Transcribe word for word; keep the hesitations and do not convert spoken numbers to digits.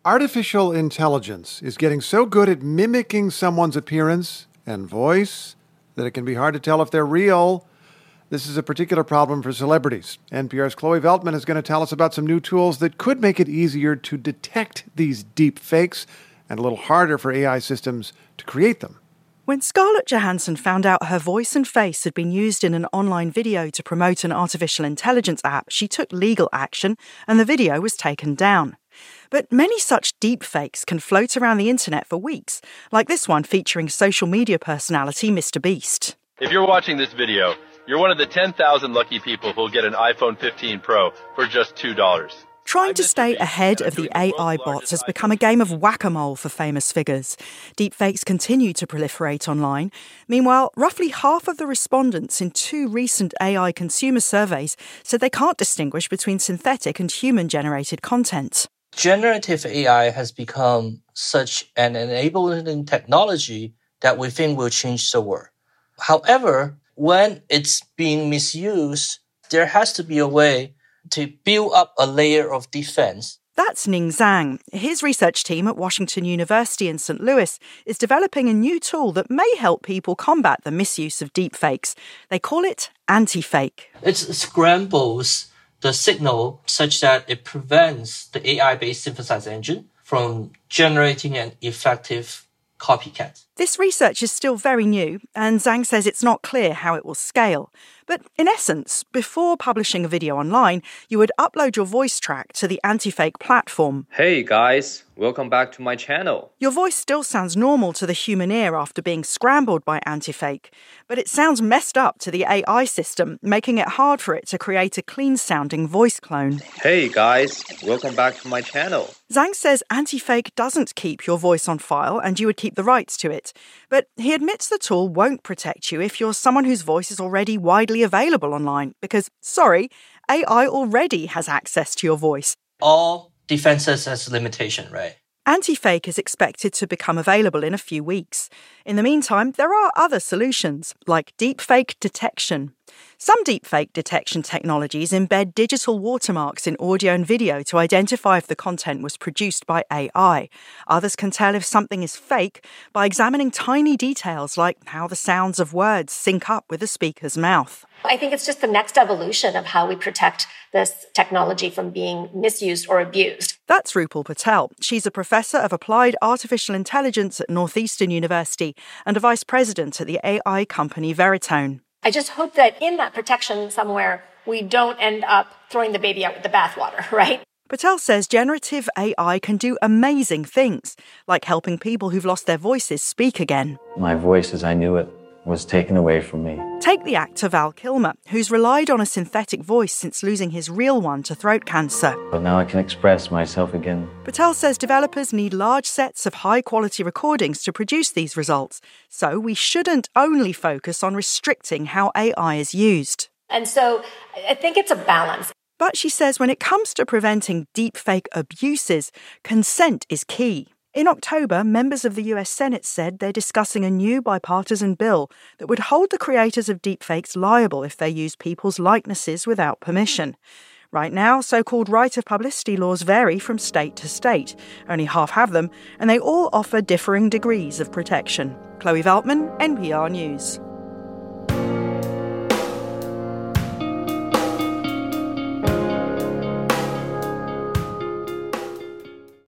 Artificial intelligence is getting so good at mimicking someone's appearance and voice that it can be hard to tell if they're real. This is a particular problem for celebrities. N P R's Chloe Veltman is going to tell us about some new tools that could make it easier to detect these deep fakes and a little harder for A I systems to create them. When Scarlett Johansson found out her voice and face had been used in an online video to promote an artificial intelligence app, she took legal action and the video was taken down. But many such deepfakes can float around the internet for weeks, like this one featuring social media personality Mister Beast. If you're watching this video, you're one of the ten thousand lucky people who'll get an iPhone fifteen Pro for just two dollars. Trying to stay ahead of the A I bots has become a game of whack-a-mole for famous figures. Deepfakes continue to proliferate online. Meanwhile, roughly half of the respondents in two recent A I consumer surveys said they can't distinguish between synthetic and human-generated content. Generative A I has become such an enabling technology that we think will change the world. However, when it's being misused, there has to be a way to build up a layer of defense. That's Ning Zhang. His research team at Washington University in Saint Louis is developing a new tool that may help people combat the misuse of deepfakes. They call it anti-fake. It scrambles the signal such that it prevents the A I-based synthesis engine from generating an effective copycat. This research is still very new, and Zhang says it's not clear how it will scale. But in essence, before publishing a video online, you would upload your voice track to the anti-fake platform. Hey guys, welcome back to my channel. Your voice still sounds normal to the human ear after being scrambled by anti-fake, but it sounds messed up to the A I system, making it hard for it to create a clean-sounding voice clone. Hey guys, welcome back to my channel. Zhang says anti-fake doesn't keep your voice on file and you would keep the rights to it. But he admits the tool won't protect you if you're someone whose voice is already widely available online because, sorry, A I already has access to your voice. All defenses has limitation, right? Anti-fake is expected to become available in a few weeks. In the meantime, there are other solutions, like deepfake detection. Some deepfake detection technologies embed digital watermarks in audio and video to identify if the content was produced by A I. Others can tell if something is fake by examining tiny details like how the sounds of words sync up with the speaker's mouth. I think it's just the next evolution of how we protect this technology from being misused or abused. That's Rupal Patel. She's a professor of applied artificial intelligence at Northeastern University and a vice president at the A I company Veritone. I just hope that in that protection somewhere, we don't end up throwing the baby out with the bathwater, right? Patel says generative A I can do amazing things, like helping people who've lost their voices speak again. My voice as I knew it was taken away from me. Take the actor Val Kilmer, who's relied on a synthetic voice since losing his real one to throat cancer. But now I can express myself again. Patel says developers need large sets of high-quality recordings to produce these results, so we shouldn't only focus on restricting how A I is used. And so I think it's a balance. But she says when it comes to preventing deepfake abuses, consent is key. In October, members of the U S Senate said they're discussing a new bipartisan bill that would hold the creators of deepfakes liable if they use people's likenesses without permission. Right now, so-called right of publicity laws vary from state to state. Only half have them, and they all offer differing degrees of protection. Chloe Veltman, N P R News.